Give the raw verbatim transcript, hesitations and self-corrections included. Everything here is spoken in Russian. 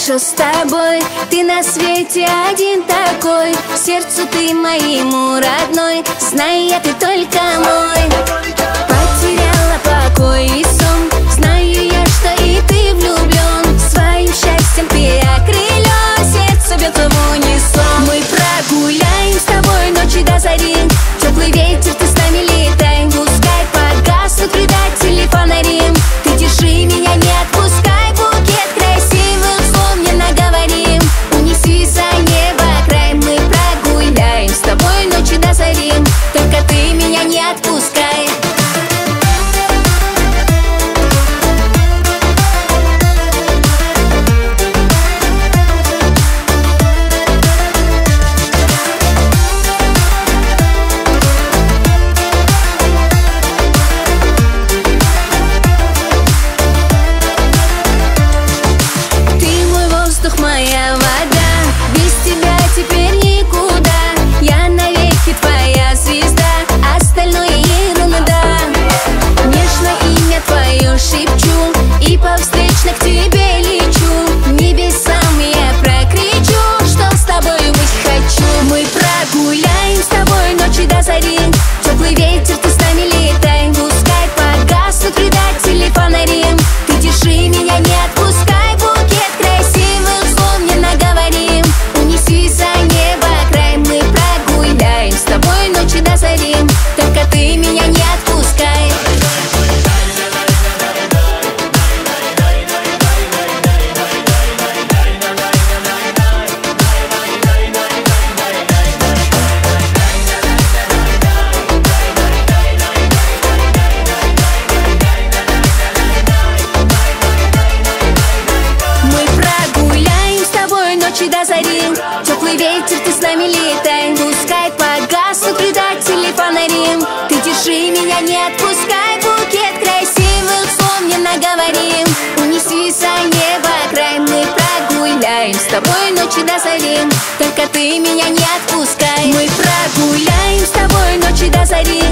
хорошо с тобой. Ты на свете один такой, сердцу ты моему родной. Знай, я ты только мой. Потеряла покой и сон, знаю я, что и ты влюблен. Своим счастьем ты окрылен, сердце бьется в унисон. Мы прогуляем с тобой ночи до зари, теплый ветер, ты с нами летай. Пускай погаснут предатели фонари, ты держи меня, не отпускай. Букет красивых слов мне наговорим, унеси за небо край. Мы прогуляем с тобой ночи до зари, только ты меня не отпускай. Моя вода, без тебя теперь никуда. Я навеки твоя звезда, остальное ерунда. Нежно имя твое шепчу и по встречно к тебе лечу. Небесам я прокричу, что с тобой быть хочу. Мы прогуляем с тобой ночи до зари, теплый ветер, ты с нами летай. Пускай погаснут предатели фонари, ты держи меня, не отпускай. Букет красивых слов мне наговорим, унеси за небо край. Мы прогуляем с тобой ночи до зари, только ты меня не отпускай. Ночи до зари, теплый ветер, ты с нами летай. Пускай погаснут предатели фонари, ты держи меня, не отпускай. Букет красивых слов мне наговорим, унеси за небо край. Мы прогуляем с тобой ночи до зари, только ты меня не отпускай. Мы прогуляем с тобой ночи до зари,